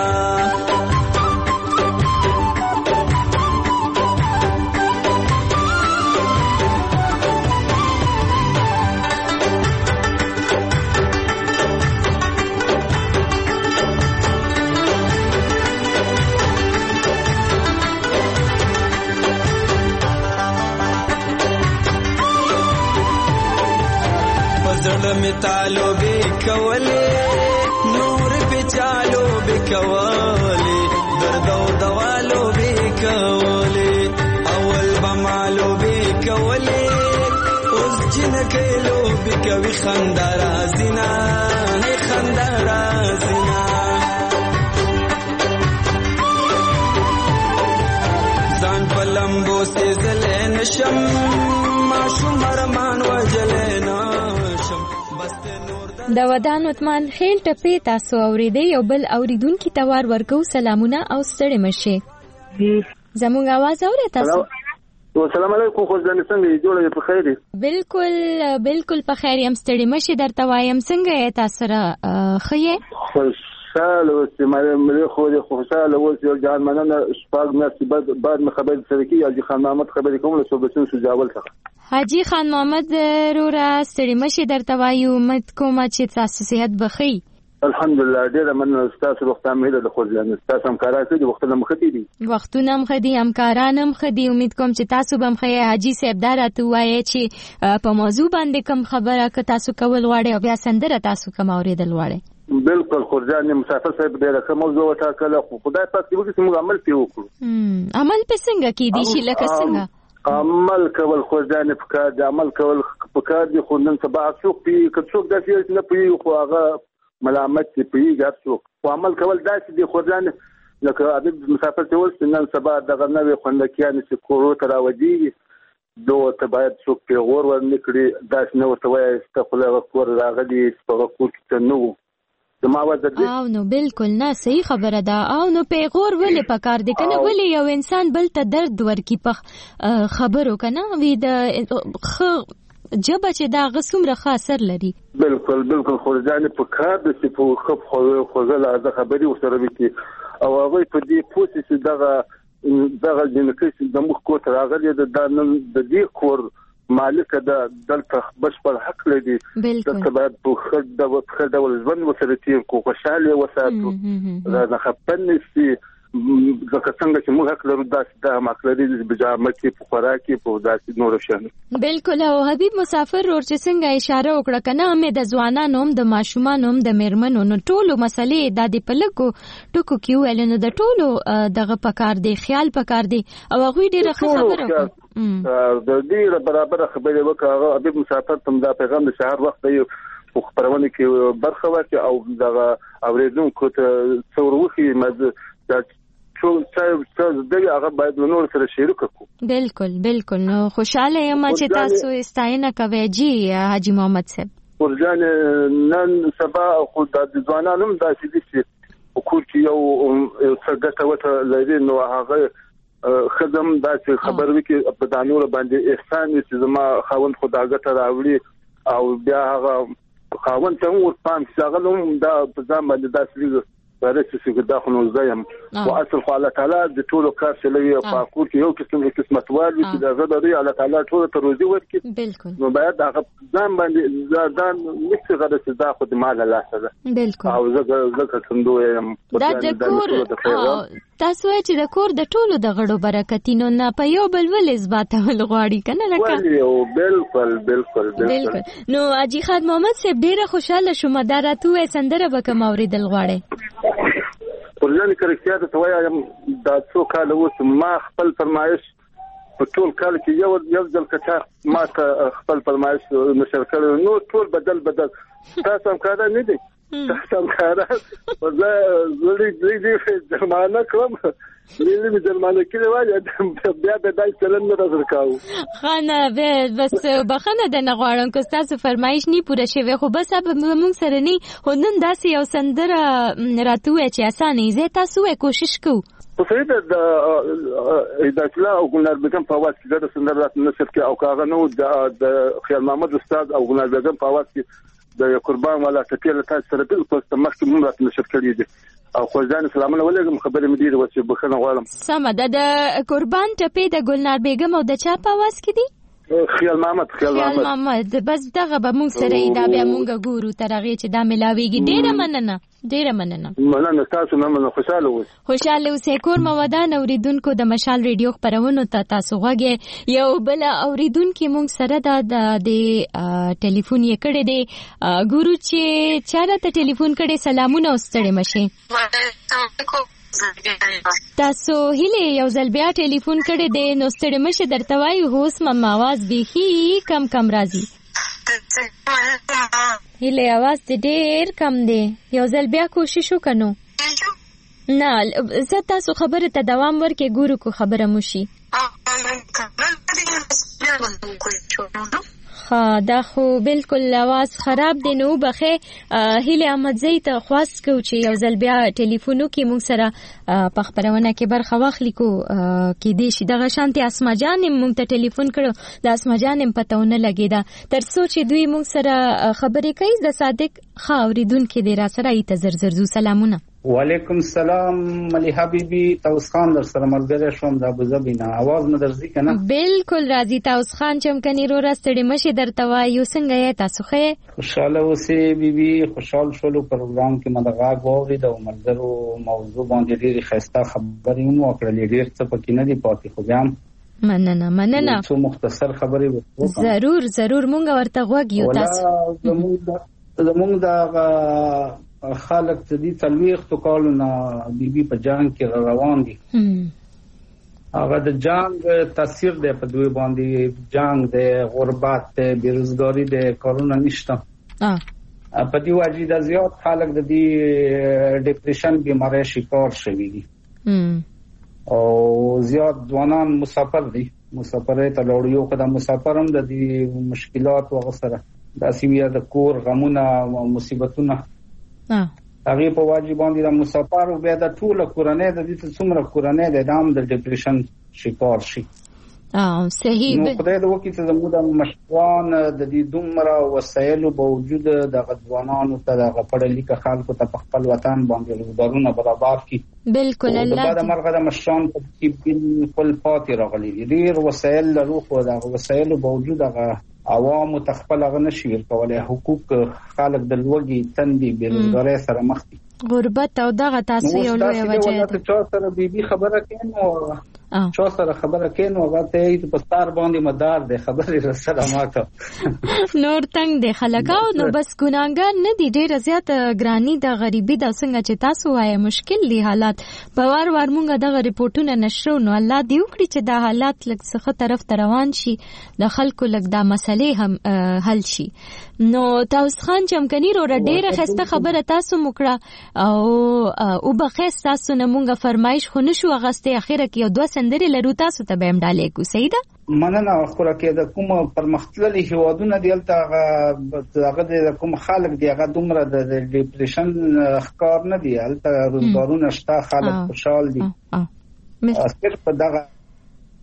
می تالو بی کولی نور پی چالو بی کولی درد و دوالو بی کولی اول بمالو بی کولی اوز جن کلو بی کوی خندارا زینا خندارا زینا زان پلمبو سی زلین شم ماشو مرمان و جلین د ودان عثمان خیل ټپې تاسو اورېدې یو بل اوریدونکو ته وار ورکو سلامونه او ستړي مشه زموږ आवाज اورئ تاسو السلام علیکم خو ځان څنګه جوړه په خیر بالکل بالکل په خیر یم ستړي مشه درته وایم څنګه یې تاسو را خې خوشاله اوسې مې خو دې خوشاله اوسې جان مننه شپږ میاشتې بعد بعد خبر سره کې حاجی خان محمد خبرې کوم له صوبتون سو جاول څخه حاجی خان محمد رورا ستړي مشه درته وایو امید کوم چې تاسو صحت بخیر الحمدلله ډېر مننه تاسو وخت امید د خو ځان تاسو هم کارا کوي وختونه مخدي دي وختونه مخدي هم کارانم خدي امید کوم چې تاسو بم خیر حاجی صاحب دراته وایي چې په موضوع باندې کوم خبره که تاسو کول غواړئ او بیا سندره تاسو کوم اوریدل غواړئ بالکل خورجان مسافر صاحب ډېر کوم موضوع وټاکله خو خدای پاک دې وکړي موږ عمل پیو کړو عمل په څنګه کې دي چې لکه څنګه عمل کول خورجان په کار دي عمل کول په کار دي خو نن سبا څوک پی څوک داسې نه پی خو هغه ملامت پی ګرځو خو عمل کول داسې دي خورجان لکه ابي مسافر ته ول نن سبا دغه نوې خوندکیان چې کورو ته راوځي دوه ته باید څوک پیغور ورنکړي داسې نه ورته وایي چې خپل کور راغلي په کور کې نو او نو بالکل نه صحیح خبره ده او نو پیغور ولې پکار دي کنه ولې یو انسان بل ته درد ورکی په خبرو کنه وی د جبه چې دا غسومره خاصر لري بالکل بالکل خو ځان په کار د چې په خپ خو خوځله د خبري وسره وکي او هغه په دې پوسې چې دغه دغه جنکې د مخ کو تر راغلي د د دې کور مالک دا دلته بشپړ حق لري دلته باید په خړ د خړ ډول ژوند وسره تیر کو خوشاله وساتو دا خپنه سي ځکه څنګه چې موږ حق لرو داسې د مخلري د بجامه کې په خوراکي په داسې نور شان بالکل او حبيب مسافر ور چې څنګه اشاره وکړه کنه مې د ځوانانو د ماشومانو د میرمنو نو ټولو مسلې د دې په لګو ټکو کې ویل نو د ټولو دغه پکار دی خیال پکار دی او هغه ډیره خبره وکړه د دې برابر خبرې وکړه حبيب مسافر تم دا پیغام د شهر وخت دی په خبرونه کې برخه واچي او دغه اوریدونکو ته څوروخي مز څو څو دغه هغه باید نور سره شریک کړو بالکل بالکل نو خوشاله یم چې تاسو استاینه کوي جی حاجی محمد صاحب ورجان نن سبا خو د ځوانانو د سې دي چې کور کې یو څنګه وته لري نو هغه خدم داسې خبر وکي په دانور باندې احسان چې زما خاوند خداګه راوړي او بیا هغه خاوند ته ور پام څنګه نو دا په ځان باندې داسې ورته چې دا خو نو زایم او اصل خو الله تعالی د ټولو کار سلوي او پاکور کې یو قسم قسمت والي چې دا زړه دی الله تعالی ټول ته روزي ورکړي بالکل نو باید دا ځان باندې ځان نشي غره چې دا خو د مال الله سره بالکل او زه زه څنګه وایم دا د کور تاسو چې د کور د ټولو د غړو برکتینو نه په یو بل ول اثبات غواړي کنه لکه یو بالکل بالکل بالکل نو اجي خان محمد صاحب ډیره خوشاله شوم دا راته سندره وکم اوریدل غواړي ورلن کرکټیا ته وایم دا څو کال وو ما خپل فرمایش په ټول کال کې یو یو ځل کچا ما خپل فرمایش نشر کړو نو ټول بدل بدل تاسو هم کار نه دي تاسو هم کار زه زړی دې زمانہ کوم دې دې زمانہ کې وایي بیا به دای چلن نه راځو خانه به بس بخنه د نغواړم که تاسو فرمایش نه پوره شوی خو بس به موږ سره نه هنن داسې یو سندره راتوي چې اسانه زه تاسو کوشش کوو په فایده د ادعا او ګلنار بیگم په واس کې د سندره رات نشر کې او کاغه نو د خیال محمد استاد او ګلنار بیگم په واس کې د قربان ولا تکیل تاسو سره بالکل تمخکې موږ رات نشر کړی دي او خوځان سلامونه ولګم خبرې مدیر و چې بخنه غواړم سم ده د قربان ټپې د ګلنار بیگم او د چا په واس کې دي خیال محمد خیال محمد خیال محمد بس دغه به موږ سره دا بیا موږ ګورو ترغه چې دا ملاويږي ډیره مننه ډیره مننه مننه تاسو نه مننه خوشاله اوسئ خوشاله اوسئ کور مودان اوریدونکو د مشال ریډیو خبرونو ته تاسو غوږی یو بل اوریدونکو موږ سره د ټلیفون یې کړی دی ګورو چې چاره ته ټلیفون کړي سلامونه واستړي مشه تاسو هله یو ځل بیا ټلیفون کړی دی نو ستړي مشه درته وایو هوس مم आवाज بیخي کم کم راځي هله आवाज ډېر کم دی یو ځل بیا کوشش وکړو نه زه تاسو خبره ته دوام ورکې ګورو کو خبره موشي ها دا خو بالکل आवाज خراب دی نو بخې هله احمد زئی ته خواست کو چې یو ځل بیا ټلیفونو کې موږ سره په خبرونه کې برخه واخلي کو کې دې شي دغه شانتي اسما جان موږ ته ټلیفون کړو د اسما جان پتاونه لګیدا تر څو چې دوی موږ سره خبرې کوي د صادق خاوریدونکو دې را سره ای ته زرزرزو سلامونه وعلیکم السلام ملیحه بیبي توس خان در سره ملګری شوم د ابوظبي نه आवाज مې درځي کنه بالکل راځي توس خان چمکني رو راستړي مشه درته وایو څنګه یې تاسو ښه خوشاله اوسئ بیبي خوشحال شولو پروګرام کې مدغه غوړي د ملګرو موضوع باندې ډېری خسته خبرې مو وکړلې ډېر څه پکې نه دي پاتې خو ځم مننه مننه څو مختصر خبرې وکړو ضرور ضرور مونږ ورته غوږیو تاسو زموږ د خالق دې تلويخ تو کالو نه بیبي په جنگ کې روان دي هغه د جنگ تاثیر دی په دوی باندې جنگ دی غربت دی بیروزګاری دی کارونه نشته ا په دې وجه د زیات خلک د دې ډیپریشن بیماری شکار شوي دي او زیات ځوانان مسافر دي مسافر ته لوړیو کده مسافر هم د دې مشکلات وغسره د سیمه د کور غمونه مصیبتونه هغه په واجب باندې د مسافر او بیا د ټول کورنۍ د دې څومره کورنۍ د دام د ډیپریشن شکار شي اه صحیح نو خدای د وکیل ته زموږ د مشوان د دې دومره وسایل په وجود د غدوانانو ته د غپړ لیک خلکو ته په خپل وطن باندې روزګارونه برابر کړي بالکل الله د مرغه د مشان په کې بالکل پاتې راغلي ډیر وسایل لرو خو د وسایل په وجود د عوام تخپل غنه شي ورکولای حقوق خلک د لوګي تندي بیروزګاری سره مخ دي غربت او دغه تاسو یو لوی وجه ده چا سره بیبي خبره کینو چا سره خبره کینو هغه ته په ستار باندې مدار ده خبره سره ماته نور تنگ ده خلکاو نو بس ګناګار نه دي ډیر زیات ګرانی د غریبي د څنګه چې تاسو وایي مشکل دي حالات په وار وار مونږه د ریپورتونه نشرو نو الله دی وکړي چې د حالات لږ څه طرف ته روان شي د خلکو لږ د مسلې هم حل شي نو تاسو خان چمکني رو ډیره خسته خبره تاسو مکړه او او بخښ تاسو نه مونږه فرمایش خو نشو غسته اخیره کې یو دوه سندري لرو تاسو ته بهم ډالې کو صحیح ده مننه خو راکې د کوم پرمختللي هوادونه دلته هغه د کوم خلک دی هغه دومره د ډیپریشن ښکار نه دی هلته روزګارونه شته خلک خوشحال دي صرف دغه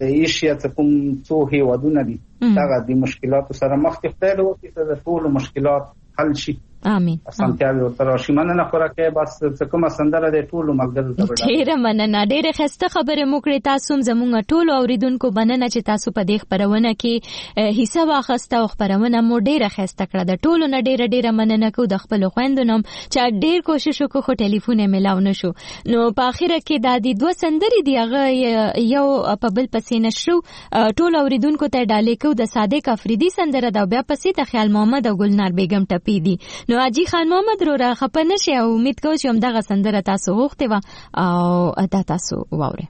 ایشیا څخه کوم څو هیوادونه دي دا د مشکلاتو سره مخ دي. خدای دې وکړي چې د ټولو مشکلات حل شي. امين. سنتیاګو تر شمنه نه خوراکه بس څکه سندره د ټولو ملګرو ته وړاندې. ډیره مننه، ډیره خسته خبره مو کړې. تاسو زموږ ټولو اوریدونکو مننه چې تاسو په دې خبرونه کې حصہ واخیسته او خبرونه مو ډیره خسته کړه. د ټولو نه ډیره ډیره مننه کو د خپل خويندونم چې ډیر کوشش وکړو خو ټلیفون یې ملاو نشو. نو په اخر کې د دې دوه سندري دی هغه یو په بل پسې نشو. ټولو اوریدونکو ته ډالې کو د صادق افریدي سندره دا بیا پسې د خیال محمد او ګلنار بیگم ټپی دي. نو اجي خان محمد رو را خپه نشي او امید کوم چې هم دغه سندره تاسو غوښتې و او دا تاسو واورئ.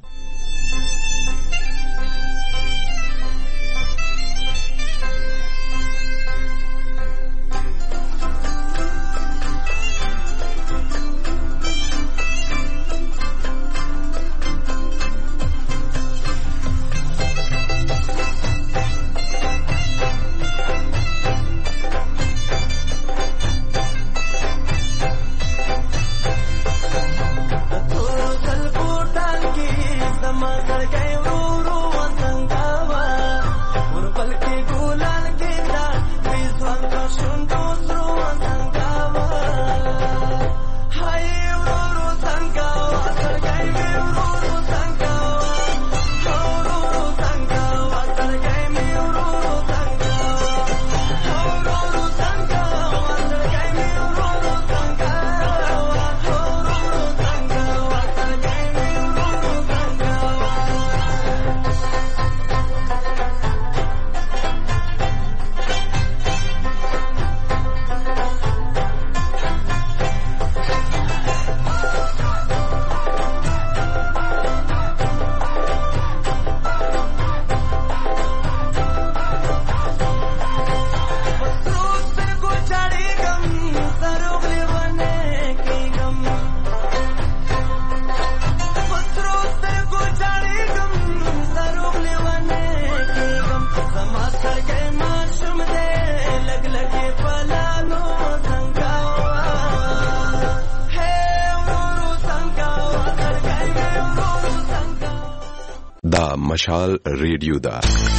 مشال ریډیو دا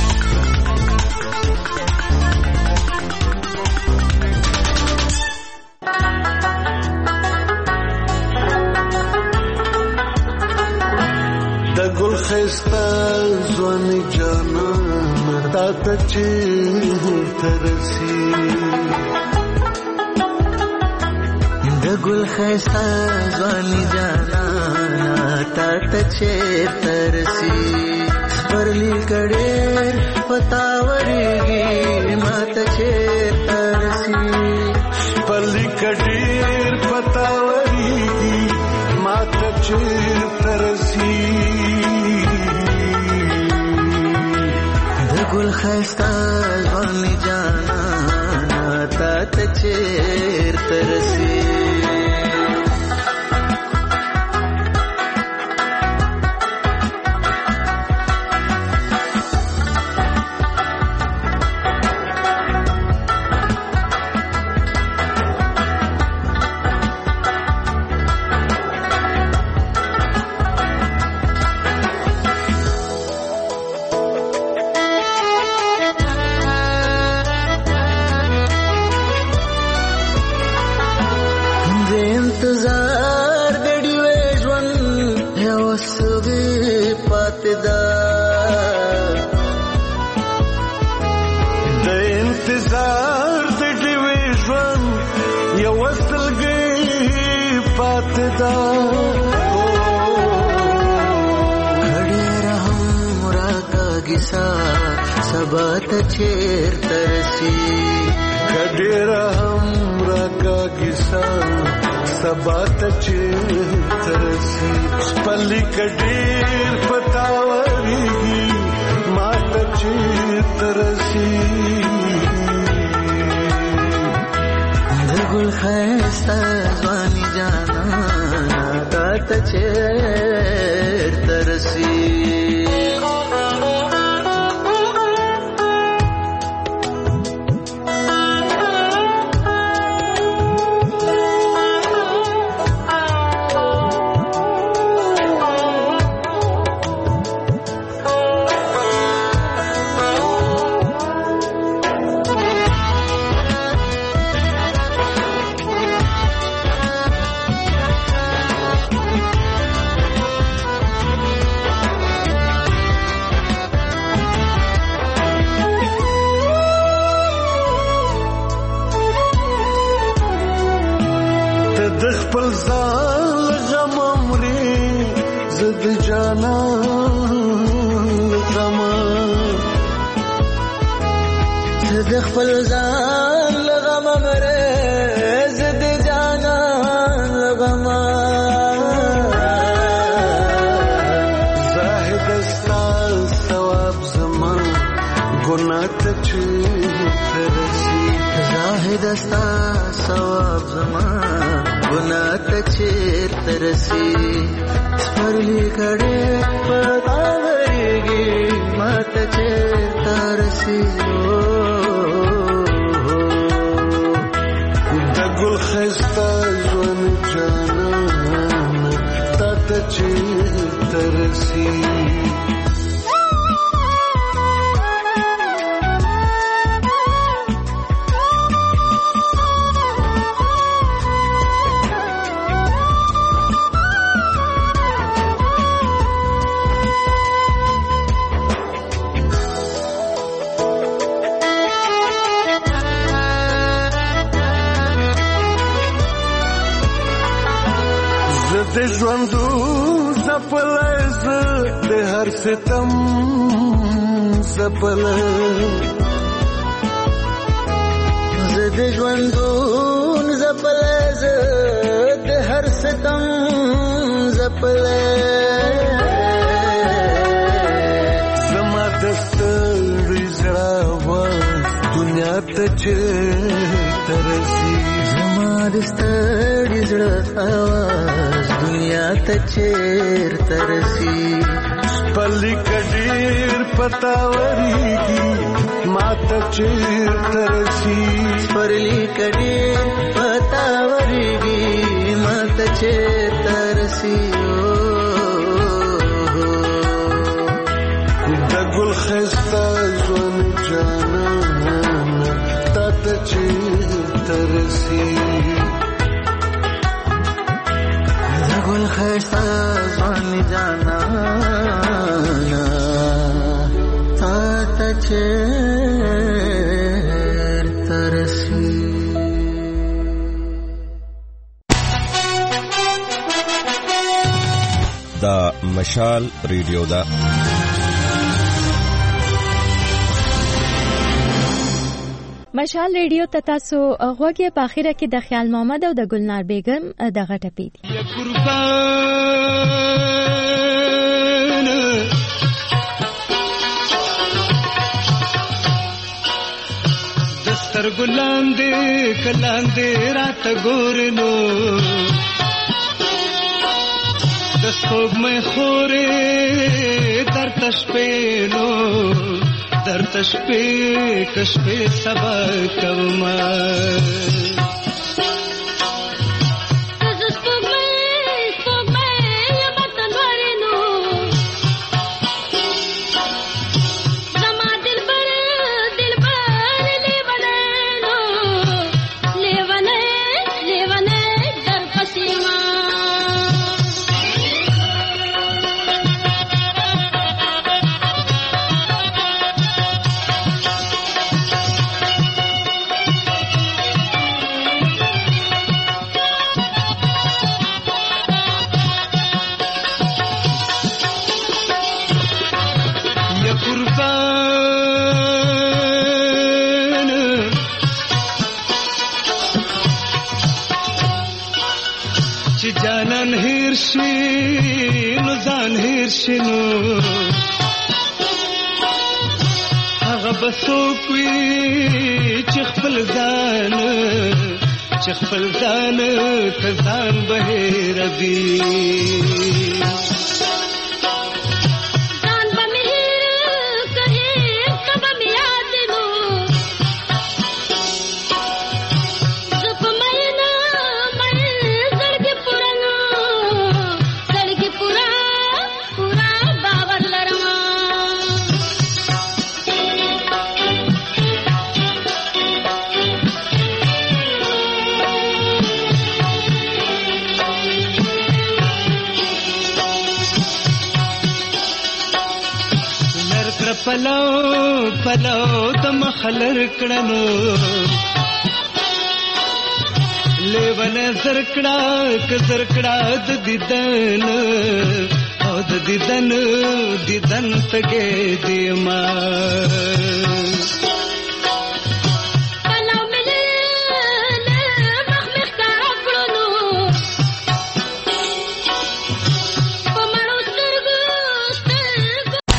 د ګل خسته ځواني جانان تا ته چې ترسي د ګل خسته ځواني جانان تا ته چې ترسي پرلی کډیر پتاورېږي ماته چې ترسي پرلی کډیر پتاورېږي ماته چې ترسي د ګل ښایسته ځواني جانانه تاته چې ترسي سبات چیر ترسی کډیر هم راکا کیسا سبات چیر ترسی پلی کډیر پتاوریږي مات چیر ترسی د ګل خسته ځواني جانا تات چیر ترسی زد جانا غما زد خپل ځان لغما مره زد جانا لغما زاهد استا ثواب زما ګناه ته چرسي زاهد استا ثواب زما ګناه ته چرسي سپرلی کړه پتاوريږي ماته چرسي د ګل خستا ژوند جانان ته چرسي د ژوندو زپلای ز د هر ستم زپلای ز د ژوندو زپلای ز د هر ستم زپلای زما دستړي زړه واز دنیا ته چرسي زما دستړي زړه واز دنیا ته چیرته رسي پلی کډیر پتاوريږي ماته چیرته رسي پلی کډیر پتاوريږي ماته چیرته رسي د ګل خستا ژوند جانان ته چیرته رسي ګل خستا ځان جانا تا ته چیرته رسي دا مشال ریډیو دا مشال ریډیو ته تاسو غوږی په اخیره کې د خیال محمد او د ګلنار بیگم دغه ټپې دي قربان دستر ګلان دې کلان دې رات ګورنو د سپوږمۍ خورې در تشپېلو در تشپې کشپې سبا کوما بسوکوي چې خپل ځان چې خپل ځان ته ځان بهر دی پلو پلو د مخلر کړنو لیوان زرکړه ک زرکړه د دیدن او د دیدن دیدن تګې دی ما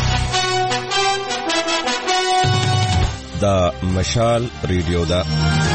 دا مشال ریډیو دا